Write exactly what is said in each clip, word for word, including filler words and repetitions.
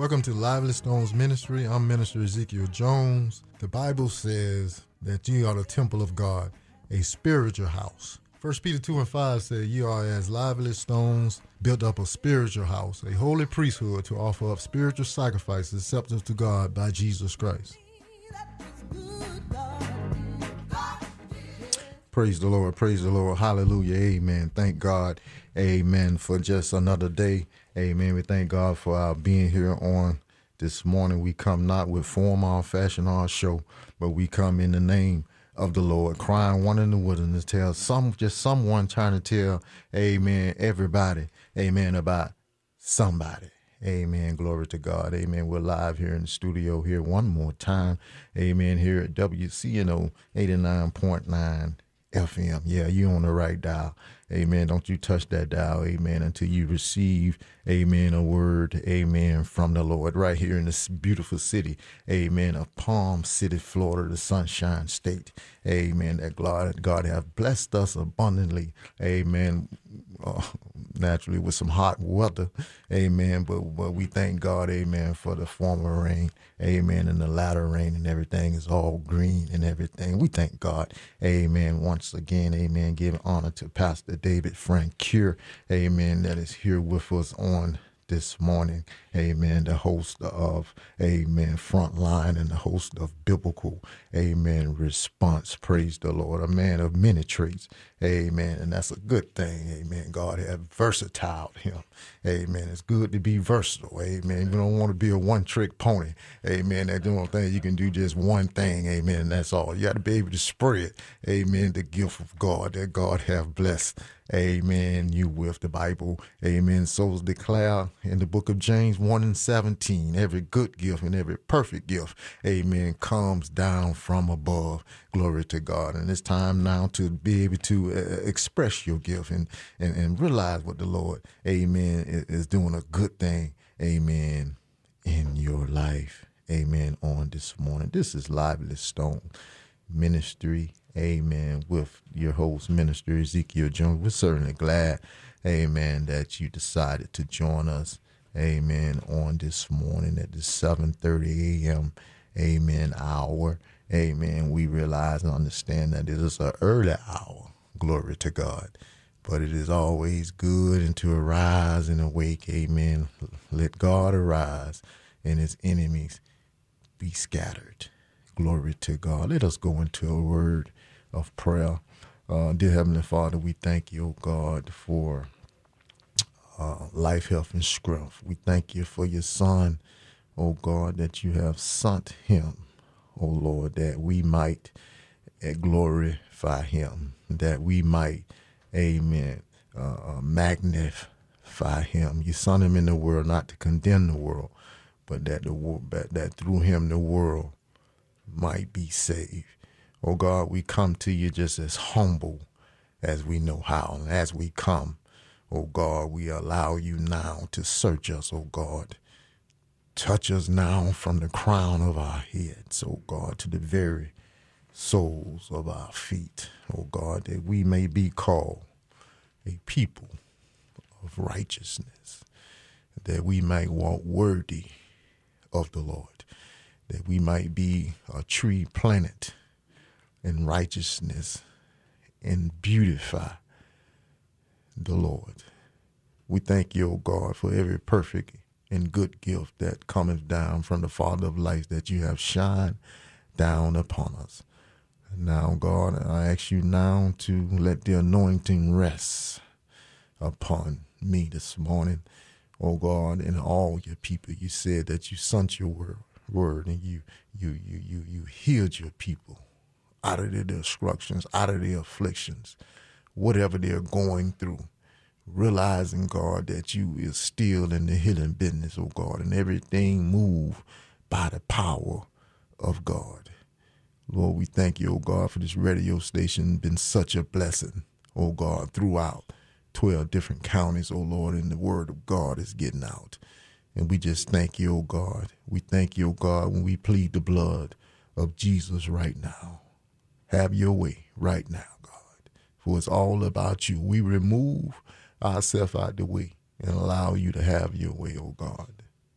Welcome to Lively Stones Ministry. I'm Minister Ezekiel Jones. The Bible says that ye are the temple of God, a spiritual house. First Peter two and five says, ye are as lively stones, built up a spiritual house, a holy priesthood to offer up spiritual sacrifices acceptable to God by Jesus Christ. Praise the Lord, praise the Lord, hallelujah, amen. Thank God, amen, for just another day. Amen. We thank God for our being here on this morning. We come not with form or fashion or show, but we come in the name of the Lord, crying one in the wilderness, tell some, just someone trying to tell, amen, everybody, amen, about somebody. Amen. Glory to God. Amen. We're live here in the studio here one more time. Amen. Here at W C N O eighty-nine point nine F M. Yeah, you on the right dial. Amen. Don't you touch that dial. Amen. Until you receive, amen, a word, amen, from the Lord right here in this beautiful city. Amen. Of Palm City, Florida, the Sunshine State. Amen. That God, God have blessed us abundantly. Amen. Uh, naturally with some hot weather. Amen. But, but we thank God, amen, for the former rain. Amen. And the latter rain and everything is all green and everything. We thank God. Amen. Once again, amen. Give honor to Pastor David Frank Cure. Amen. That is here with us on this morning. Amen. The host of, amen, Frontline and the host of Biblical, amen, Response. Praise the Lord. A man of many traits. Amen. And that's a good thing. Amen. God have versatile him. Amen. It's good to be versatile. Amen. You don't want to be a one-trick pony. Amen. That doing thing you can do just one thing. Amen. And that's all. You got to be able to spread, amen, the gift of God that God have blessed, amen, you with the Bible. Amen. So declare in the book of James one and seventeen, every good gift and every perfect gift, amen, comes down from above. Glory to God. And it's time now to be able to uh, express your gift and, and, and realize what the Lord, amen, is, is doing a good thing, amen, in your life. Amen. On this morning. This is Lively Stone Ministry. Amen. With your host, Minister Ezekiel Jones. We're certainly glad, amen, that you decided to join us, amen, on this morning at the seven thirty a.m., amen, hour. Amen. We realize and understand that it is an early hour. Glory to God. But it is always good and to arise and awake. Amen. Let God arise and his enemies be scattered. Glory to God. Let us go into a word of prayer. Uh, dear Heavenly Father, we thank you, oh God, for uh, life, health, and strength. We thank you for your Son, oh God, that you have sent him, oh Lord, that we might uh, glorify him, that we might, amen, uh, magnify him. You sent him in the world not to condemn the world, but that the that, that through him the world might be saved. Oh God, we come to you just as humble as we know how. And as we come, oh God, we allow you now to search us, oh God. Touch us now from the crown of our heads, oh God, to the very soles of our feet, oh God, that we may be called a people of righteousness, that we might walk worthy of the Lord, that we might be a tree planted in righteousness and beautify the Lord. We thank you, O God, for every perfect and good gift that cometh down from the Father of lights that you have shined down upon us. And now, God, I ask you now to let the anointing rest upon me this morning, oh God, and all your people. You said that you sent your word, word and you you you you you healed your people out of their destructions, out of their afflictions, whatever they're going through. Realizing, God, that you is still in the healing business, oh God, and everything move by the power of God. Lord, we thank you, oh God, for this radio station. Been such a blessing, oh God, throughout twelve different counties, oh Lord, and the word of God is getting out. And we just thank you, oh God. We thank you, oh God, when we plead the blood of Jesus right now. Have your way right now, God, for it's all about you. We remove ourselves out the way and allow you to have your way, oh God.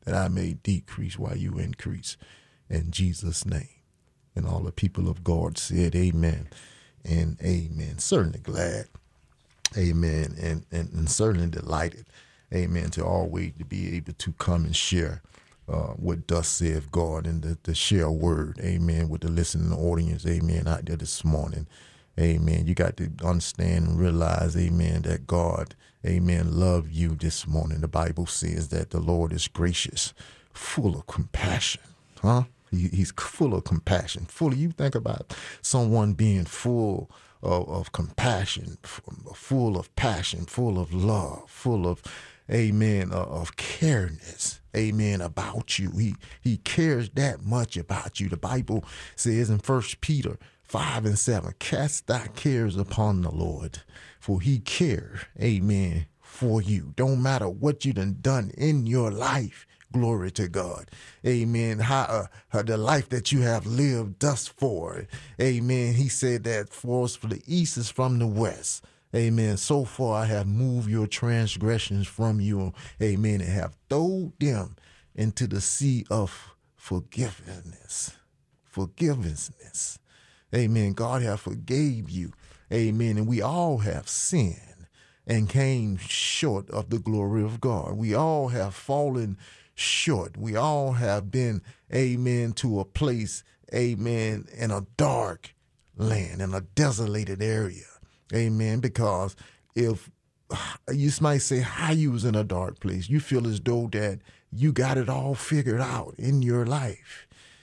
that I may decrease while you increase. In Jesus' name. And all the people of God said amen and amen. Certainly glad. Amen. And, and, and certainly delighted. Amen. To always to be able to come and share uh, what thus saith God and to, to share a word. Amen. With the listening audience. Amen. Out there this morning. Amen. You got to understand and realize, amen, that God, amen, love you this morning. The Bible says that the Lord is gracious, full of compassion. Huh? He, he's full of compassion. Full of, you think about someone being full of, of compassion, full of passion, full of love, full of, amen, uh, of careness, amen, about you. He, he cares that much about you. The Bible says in First Peter five and seven, cast thy cares upon the Lord, for he cares, amen, for you. Don't matter what you done done in your life. Glory to God. Amen. How, uh, how the life that you have lived thus far. Amen. He said that for us, for the east is from the west. Amen. So far I have moved your transgressions from you. Amen. And have thrown them into the sea of forgiveness. Forgiveness. Amen. God have forgave you. Amen. And we all have sinned and came short of the glory of God. We all have fallen short. We all have been, amen, to a place, amen, in a dark land, in a desolated area. Amen. Because if you might say how you was in a dark place, you feel as though that you got it all figured out in your life.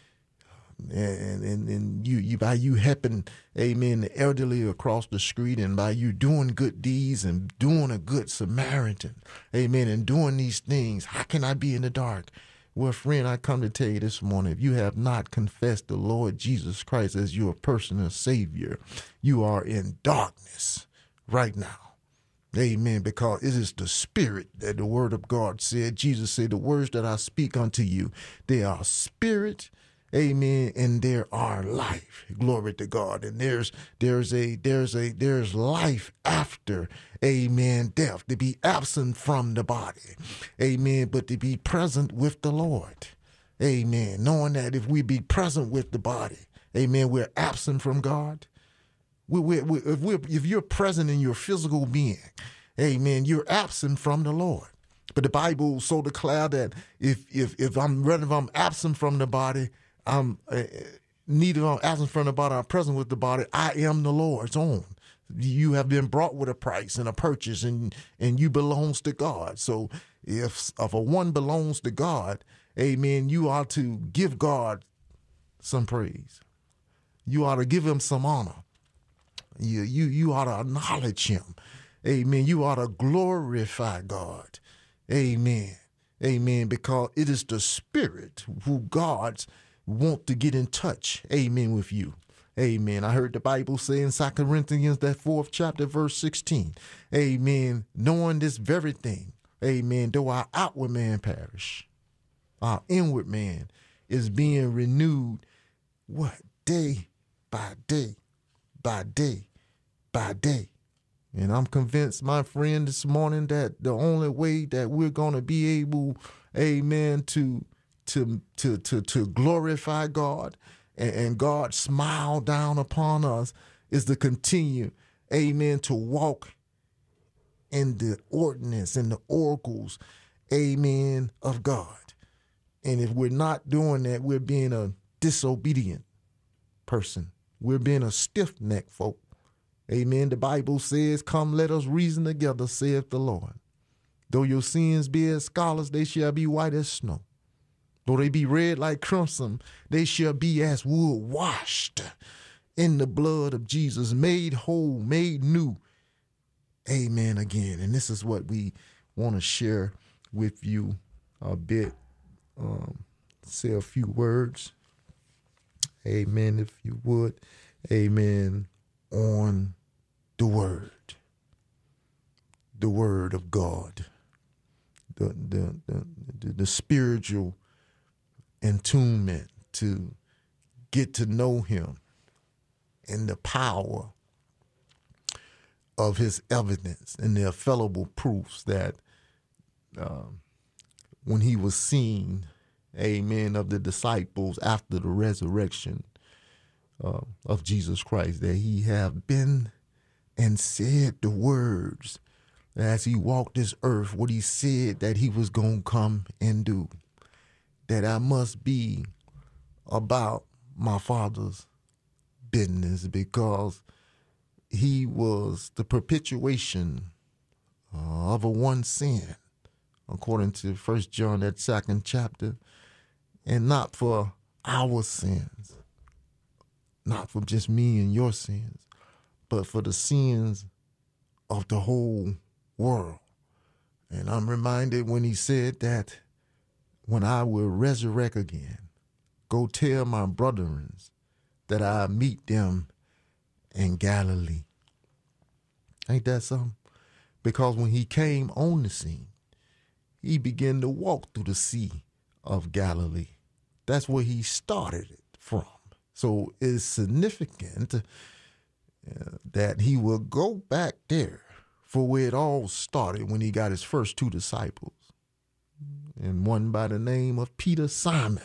And, and and you you by you helping, amen, the elderly across the street, and by you doing good deeds and doing a good Samaritan, amen, and doing these things, how can I be in the dark? Well, friend, I come to tell you this morning, if you have not confessed the Lord Jesus Christ as your personal Savior, you are in darkness right now. Amen. Because it is the spirit that the word of God said. Jesus said, the words that I speak unto you, they are spirit. Amen. And there are life. Glory to God. And there's there's a there's a there's life after, amen, death. To be absent from the body. Amen. But to be present with the Lord. Amen. Knowing that if we be present with the body, amen, we're absent from God. We, we, we, if, we're, if you're present in your physical being, amen, you're absent from the Lord. But the Bible so declare that if if if I'm rather if I'm absent from the body, I'm uh, neither I'm absent from the body, I'm present with the body. I am the Lord's own. You have been brought with a price and a purchase, and and you belongs to God. So if if a one belongs to God, amen, you ought to give God some praise. You ought to give him some honor. You you you ought to acknowledge him. Amen. You ought to glorify God. Amen. Amen. Because it is the Spirit who God's want to get in touch. Amen. With you. Amen. I heard the Bible say in Second Corinthians, that fourth chapter, verse sixteen. Amen. Knowing this very thing. Amen. Though our outward man perish, our inward man is being renewed. What? Day by day. By day, by day. And I'm convinced, my friend, this morning that the only way that we're going to be able, amen, to to to to to glorify God and, and God smile down upon us is to continue, amen, to walk in the ordinance and the oracles, amen, of God. And if we're not doing that, we're being a disobedient person. We're being a stiff-necked folk. Amen. The Bible says, come, let us reason together, saith the Lord. Though your sins be as scarlet, they shall be white as snow. Though they be red like crimson, they shall be as wool washed in the blood of Jesus, made whole, made new. Amen again. And this is what we want to share with you a bit. Um, say a few words. Amen, if you would. Amen. On the word. The word of God. The, the, the, the, the spiritual entombment to get to know him and the power of his evidence and the infallible proofs that um, when he was seen, amen, of the disciples after the resurrection uh, of Jesus Christ, that he have been and said the words as he walked this earth, what he said that he was going to come and do, that I must be about my Father's business, because he was the perpetuation uh, of a one sin, according to First John, that second chapter, and not for our sins, not for just me and your sins, but for the sins of the whole world. And I'm reminded when he said that when I will resurrect again, go tell my brethren that I meet them in Galilee. Ain't that something? Because when he came on the scene, he began to walk through the Sea of Galilee. That's where he started it from. So it's significant uh, that he will go back there for where it all started when he got his first two disciples, and one by the name of Peter Simon,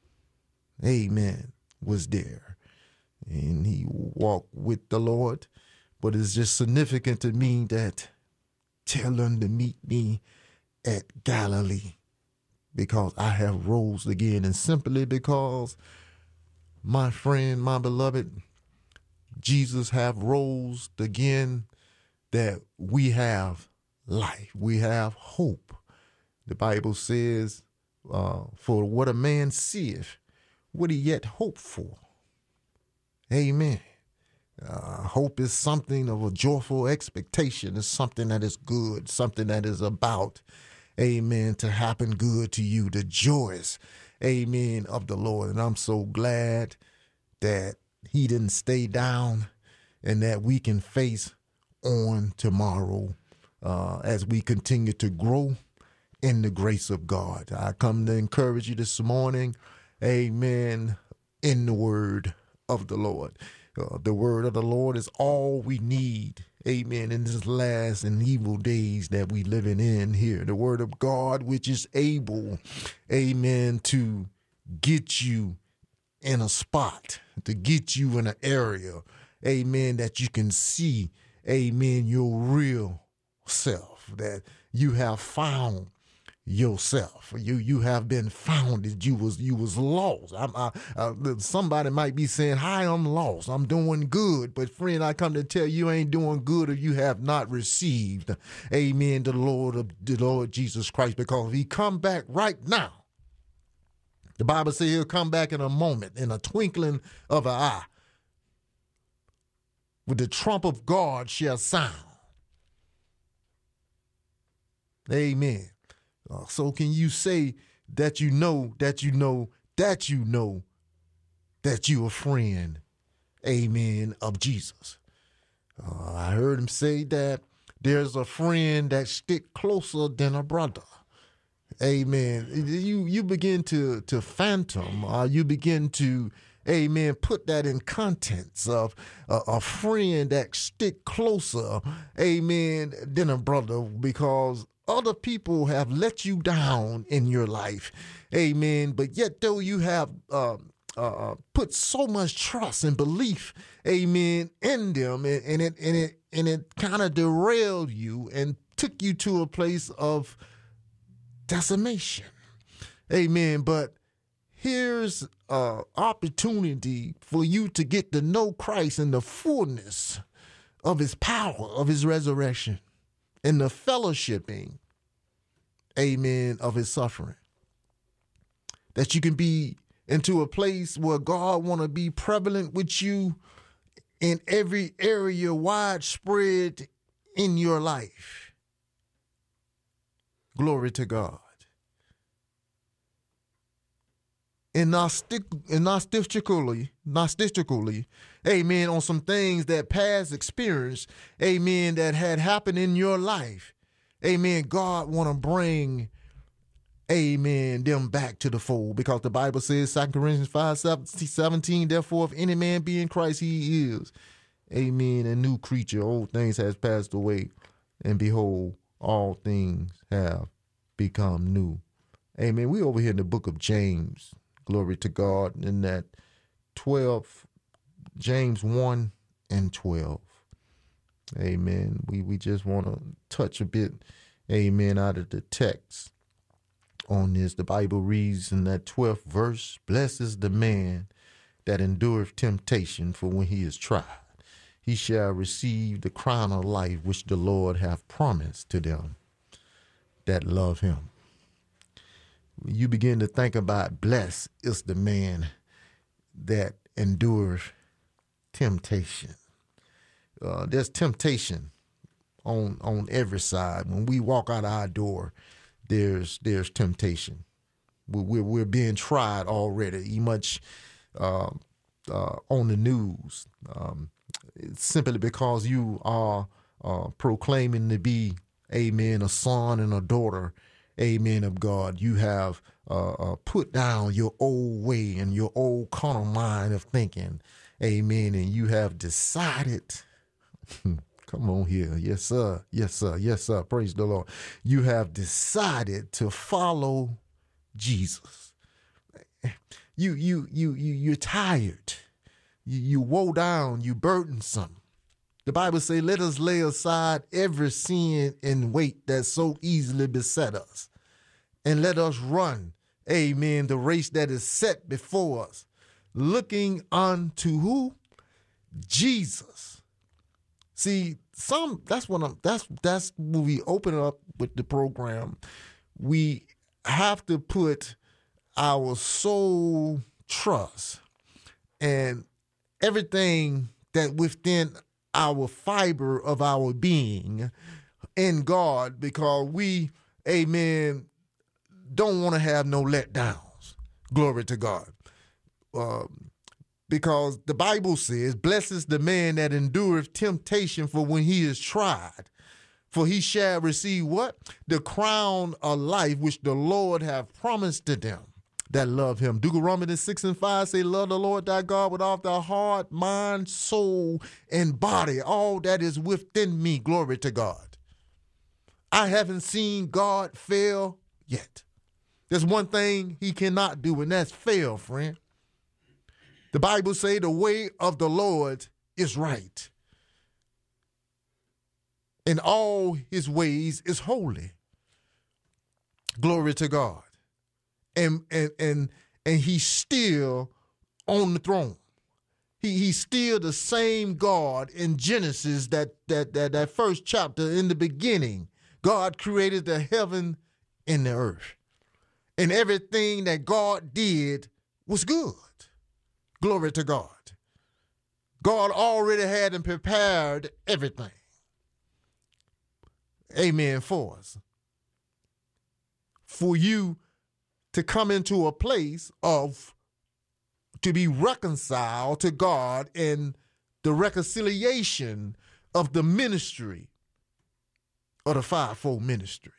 amen, was there. And he walked with the Lord. But it's just significant to me that tell them to meet me at Galilee, because I have rose again. And simply because, my friend, my beloved, Jesus have rose again, that we have life. We have hope. The Bible says, uh, for what a man seeth, what he yet hope for. Amen. Uh, hope is something of a joyful expectation. It's something that is good, something that is about, amen, to happen good to you, the joys, amen, of the Lord. And I'm so glad that he didn't stay down, and that we can face on tomorrow uh, as we continue to grow in the grace of God. I come to encourage you this morning, amen, in the word of the Lord. Uh, the word of the Lord is all we need, amen, in this last and evil days that we living in here. The word of God, which is able, amen, to get you in a spot, to get you in an area, amen, that you can see, amen, your real self, that you have found yourself. You you have been founded. You was you was lost. I'm, I, uh, somebody might be saying, "Hi, I'm lost. I'm doing good." But friend, I come to tell you, you ain't doing good if you have not received, amen, the Lord of the Lord Jesus Christ. Because if he come back right now, the Bible says he'll come back in a moment, in a twinkling of an eye. With the trump of God shall sound. Amen. Uh, so can you say that you know, that you know, that you know that you a friend, amen, of Jesus? Uh, I heard him say that there's a friend that stick closer than a brother. Amen. You you begin to to phantom, uh, you begin to, amen, put that in contents of uh, a friend that stick closer, amen, than a brother, because other people have let you down in your life, amen, but yet though you have uh, uh, put so much trust and belief, amen, in them, and, and it and it and it kind of derailed you and took you to a place of decimation, amen. But here's an opportunity for you to get to know Christ in the fullness of his power, of his resurrection, in the fellowshipping, amen, of his suffering. That you can be into a place where God want to be prevalent with you in every area, widespread in your life. Glory to God. And Gnostic, and Gnostically, Gnostically, amen, on some things that past experience, amen, that had happened in your life, amen, God want to bring, amen, them back to the fold, because the Bible says, Second Corinthians five seventeen, therefore, if any man be in Christ, he is, amen, a new creature. Old things has passed away, and behold, all things have become new. Amen. We over here in the book of James. Glory to God. In that twelve, James one and twelve. Amen. We we just want to touch a bit, amen, out of the text on this. The Bible reads in that twelfth verse, blessed is the man that endureth temptation, for when he is tried, he shall receive the crown of life which the Lord hath promised to them that love him. You begin to think about blessed is the man that endureth temptation. Uh, there's temptation on on every side. When we walk out our door, there's there's temptation. We're we're, we're being tried already. Much uh, uh, on the news, um, simply because you are uh, proclaiming to be, amen, a son and a daughter, amen, of God. You have uh, uh, put down your old way and your old carnal mind of thinking, amen, and you have decided, come on here, yes, sir, yes, sir, yes, sir, praise the Lord. You have decided to follow Jesus. You, you, you, you, you're tired. You, you woe down, you burdensome. The Bible says, let us lay aside every sin and weight that so easily beset us. And let us run, amen, the race that is set before us, looking unto who? Jesus. See, some that's what I'm that's that's when we open up with the program. We have to put our soul trust and everything that within our fiber of our being in God, because we, amen, don't want to have no letdowns. Glory to God. Um, because the Bible says, blessed is the man that endureth temptation, for when he is tried, for he shall receive what? The crown of life which the Lord hath promised to them that love him. Deuteronomy six and five say, love the Lord thy God with all thy heart, mind, soul, and body, all that is within me. Glory to God. I haven't seen God fail yet. There's one thing he cannot do, and that's fail, friend. The Bible say the way of the Lord is right, and all his ways is holy. Glory to God. And and and and he's still on the throne. He he's still the same God in Genesis, that that that that first chapter. In the beginning, God created the heaven and the earth. And everything that God did was good. Glory to God. God already had and prepared everything. Amen, for us. For you to come into a place of, to be reconciled to God in the reconciliation of the ministry of the fivefold ministry.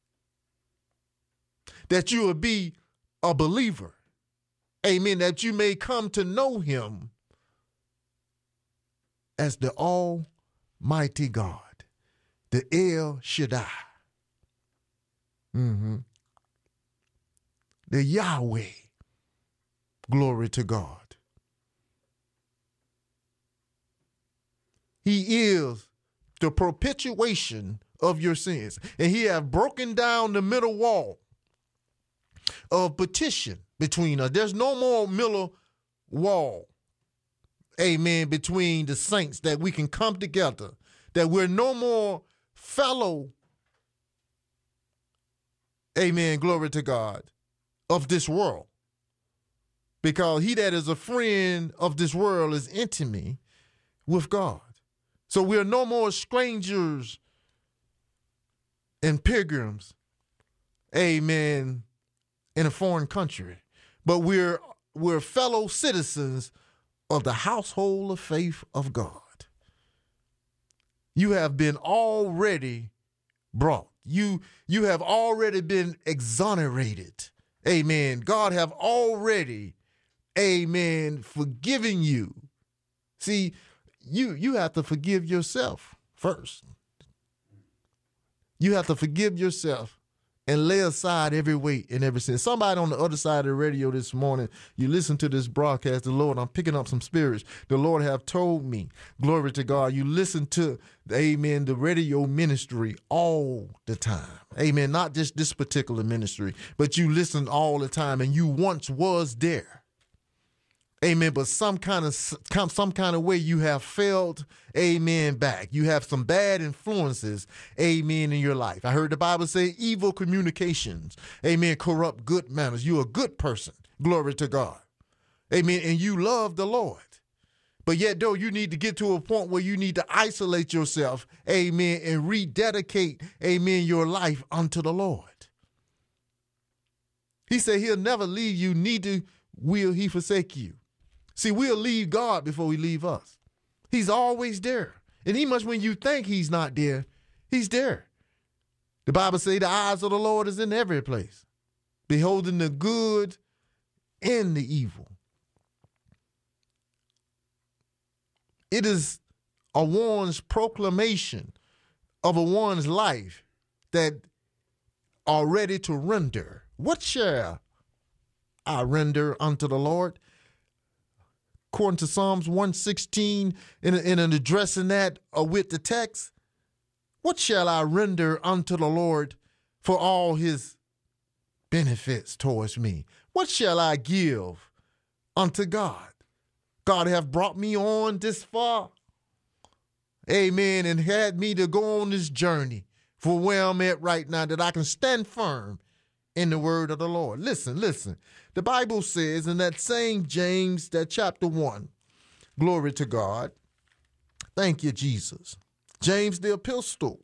That you will be a believer. Amen. That you may come to know him as the Almighty God, the El Shaddai, mm-hmm. the Yahweh. Glory to God. He is the propitiation of your sins. And he have broken down the middle wall of petition between us. There's no more middle wall, amen, between the saints, that we can come together, that we're no more fellow, amen, glory to God, of this world. Because he that is a friend of this world is intimate with God. So we're no more strangers and pilgrims, amen, in a foreign country, but we're we're fellow citizens of the household of faith of God. You have been already brought. You you have already been exonerated. Amen. God have already, amen, forgiven you. See, you you have to forgive yourself first. You have to forgive yourself and lay aside every weight and every sin. Somebody on the other side of the radio this morning, you listen to this broadcast, the Lord, I'm picking up some spirits. The Lord have told me, glory to God, you listen to, amen, the radio ministry all the time. Amen, not just this particular ministry, but you listen all the time, and you once was there. Amen. But some kind of some kind of way you have failed, amen, back. You have some bad influences, amen, in your life. I heard the Bible say evil communications, amen, corrupt good manners. You're a good person. Glory to God. Amen. And you love the Lord. But yet, though, you need to get to a point where you need to isolate yourself, amen, and rededicate, amen, your life unto the Lord. He said he'll never leave you, neither will he forsake you. See, we'll leave God before we leave us. He's always there. And even much when you think he's not there, he's there. The Bible says the eyes of the Lord is in every place, beholding the good and the evil. It is a one's proclamation of a one's life that are ready to render. What shall I render unto the Lord? According to Psalms one sixteen, in, in an addressing that uh, with the text, what shall I render unto the Lord for all his benefits towards me? What shall I give unto God? God have brought me on this far, amen, and had me to go on this journey for where I'm at right now, that I can stand firm in the word of the Lord. Listen, listen. The Bible says in that same James, that chapter one, glory to God. Thank you, Jesus. James the epistle.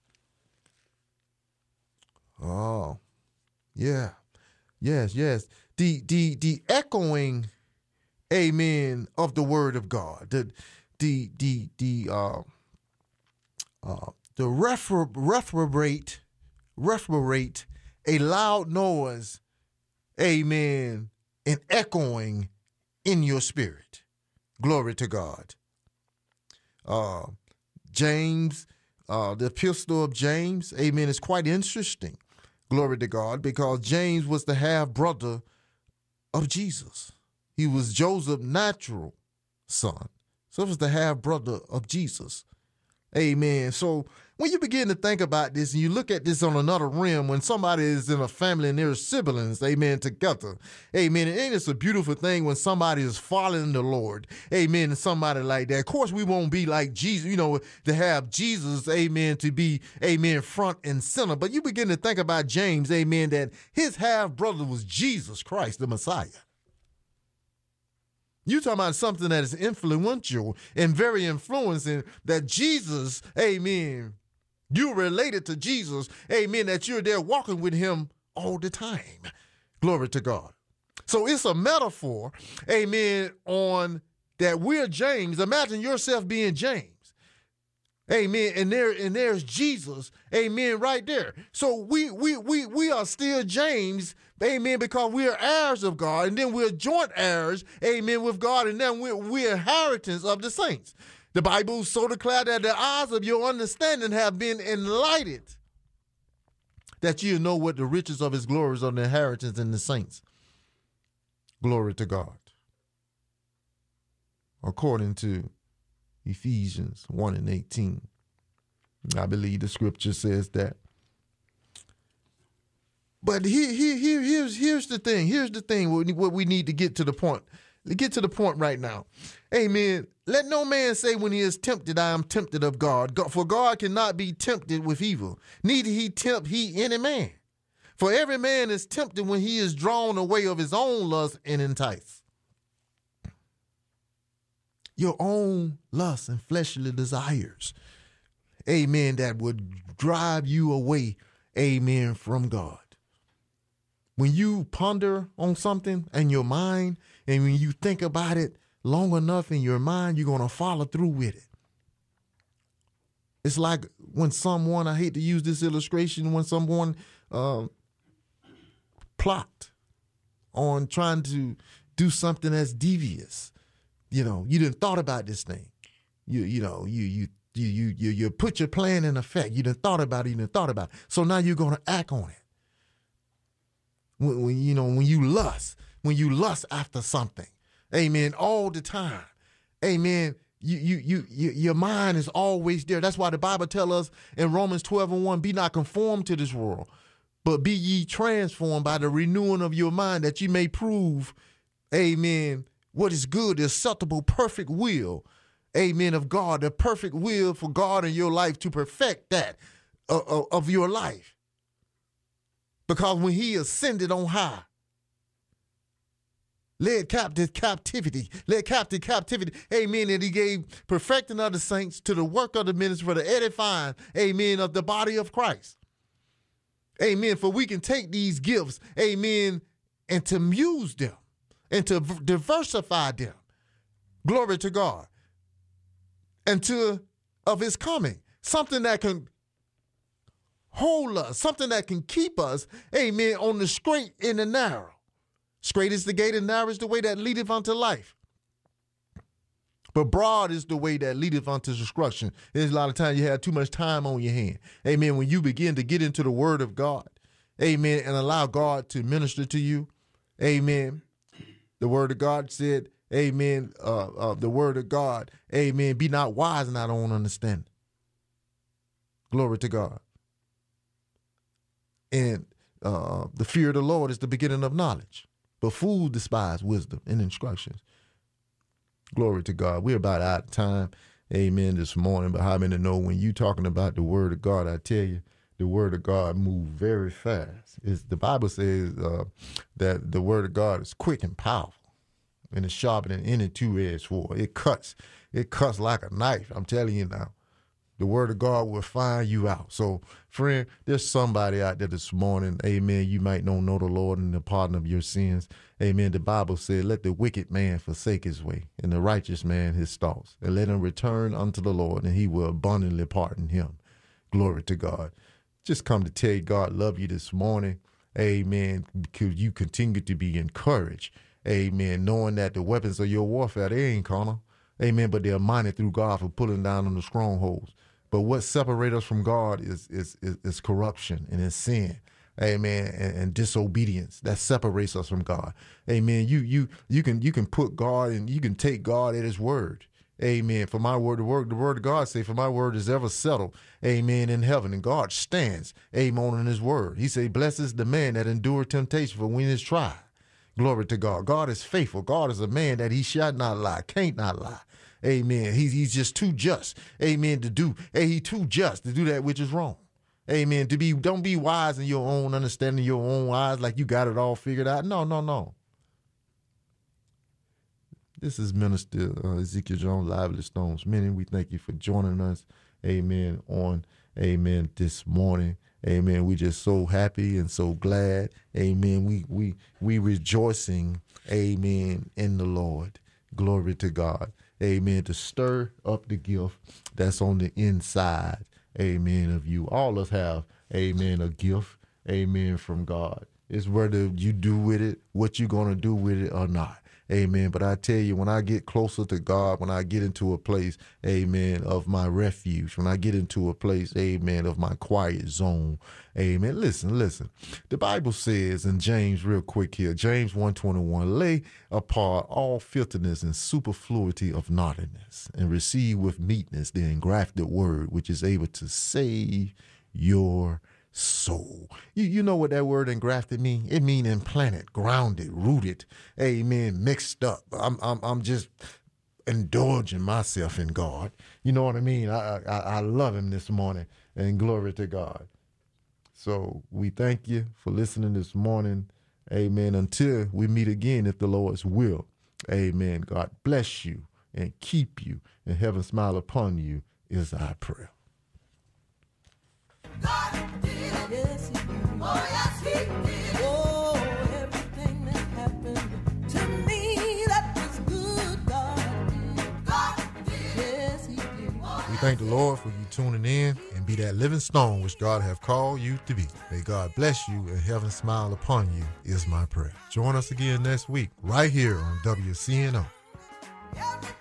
Oh, yeah. Yes, yes. The the the echoing, amen, of the word of God. The the the the uh uh the refer reverberate reverberate a loud noise, amen, and echoing in your spirit. Glory to God. Uh, James, uh, the epistle of James, amen, is quite interesting. Glory to God, because James was the half-brother of Jesus. He was Joseph's natural son. So it was the half-brother of Jesus. Amen. So when you begin to think about this and you look at this on another realm, when somebody is in a family and they're siblings, amen, together, amen, and ain't it a beautiful thing when somebody is following the Lord, amen, and somebody like that. Of course, we won't be like Jesus, you know, to have Jesus, amen, to be, amen, front and center. But you begin to think about James, amen, that his half-brother was Jesus Christ, the Messiah. You're talking about something that is influential and very influencing, that Jesus, amen, you're related to Jesus, amen, that you're there walking with him all the time. Glory to God. So it's a metaphor, amen, on that we're James. Imagine yourself being James. Amen. And there and there's Jesus, amen, right there. So we we we we are still James, amen, because we are heirs of God, and then we're joint heirs, amen, with God, and then we're, we're inheritance of the saints. The Bible so declared that the eyes of your understanding have been enlightened, that you know what the riches of his glories are, the inheritance in the saints. Glory to God. According to Ephesians one and eighteen. I believe the scripture says that. But here, here, here, here's, here's the thing. Here's the thing what we need to get to the point. Get to the point right now. Amen. Let no man say when he is tempted, I am tempted of God. For God cannot be tempted with evil, neither he tempt he any man. For every man is tempted when he is drawn away of his own lust and enticed. Your own lust and fleshly desires, amen, that would drive you away, amen, from God. When you ponder on something in your mind, and when you think about it long enough in your mind, you're going to follow through with it. It's like when someone, I hate to use this illustration, when someone uh, plot on trying to do something that's devious. You know, you didn't thought about this thing. You you know, you you you you you you put your plan in effect. You didn't thought about it, you didn't thought about it. So now you're gonna act on it. when, when you know, when you lust, when you lust after something, amen, all the time, amen, you, you, you, you, your mind is always there. That's why the Bible tells us in Romans twelve and one, be not conformed to this world, but be ye transformed by the renewing of your mind, that you may prove, amen, what is good, the acceptable, perfect will, amen, of God, the perfect will for God in your life to perfect that uh, of your life. Because when he ascended on high, led captive captivity, led captive captivity, amen, and he gave perfecting of the saints to the work of the ministry for the edifying, amen, of the body of Christ. Amen. For we can take these gifts, amen, and to use them and to v- diversify them. Glory to God. Until of his coming. Something that can hold us, something that can keep us, amen, on the straight and the narrow. Straight is the gate and narrow is the way that leadeth unto life. But broad is the way that leadeth unto destruction. There's a lot of times you have too much time on your hand. Amen. When you begin to get into the word of God, amen, and allow God to minister to you, amen. The word of God said, amen, uh, uh, the word of God, amen, be not wise in our own understanding. Glory to God. And uh, the fear of the Lord is the beginning of knowledge. But fools despise wisdom and instructions. Glory to God. We're about out of time, amen, this morning. But how many know when you talking about the word of God, I tell you, the word of God moves very fast. It's, the Bible says uh, that the word of God is quick and powerful and it's sharper than any two-edged sword. It cuts. It cuts like a knife. I'm telling you now. The word of God will find you out. So, friend, there's somebody out there this morning, amen, you might don't know the Lord and the pardon of your sins. Amen. The Bible said, let the wicked man forsake his way, and the righteous man his thoughts, and let him return unto the Lord, and he will abundantly pardon him. Glory to God. Just come to tell you God love you this morning. Amen. Because you continue to be encouraged. Amen. Knowing that the weapons of your warfare, they ain't carnal. Amen. But they're mighty through God for pulling down on the strongholds. But what separates us from God is is is, is corruption and is sin, amen, and, and disobedience. That separates us from God, amen. You you you can you can put God and you can take God at His word, amen. For my word, the word the word of God say, for my word is ever settled, amen, in heaven, and God stands, amen, in His word. He say, blessed is the man that endure temptation, for when it's tried. Glory to God. God is faithful. God is a man that He shall not lie, can't not lie. Amen. He's he's just too just. Amen. To do. Hey, he too just to do that which is wrong. Amen. To be don't be wise in your own understanding, your own eyes, like you got it all figured out. No, no, no. This is Minister uh, Ezekiel Jones, Lively Stones Many. We thank you for joining us. Amen. On amen this morning. Amen. We just so happy and so glad. Amen. We we we rejoicing. Amen. In the Lord. Glory to God. Amen. To stir up the gift that's on the inside. Amen. Of you. All of us have, amen, a gift. Amen. From God. It's whether you do with it, what you're going to do with it or not. Amen. But I tell you, when I get closer to God, when I get into a place, amen, of my refuge, when I get into a place, amen, of my quiet zone, amen. Listen, listen. The Bible says in James, real quick here, James one twenty-one, lay apart all filthiness and superfluity of naughtiness, and receive with meekness the engrafted word, which is able to save your soul. You you know what that word engrafted mean? It mean implanted, grounded, rooted, amen, mixed up. I'm I'm I'm just indulging myself in God. You know what I mean? I I, I love Him this morning, and glory to God. So we thank you for listening this morning. Amen. Until we meet again, if the Lord's will. Amen. God bless you and keep you, and heaven smile upon you is our prayer. God did. Yes, He did. Oh, yes, He did. Oh, everything that happened to me, that was good. God did. God did. Yes, He did. We thank the Lord for you tuning in and be that living stone which God have called you to be. May God bless you and heaven smile upon you is my prayer. Join us again next week right here on W C N O. Everything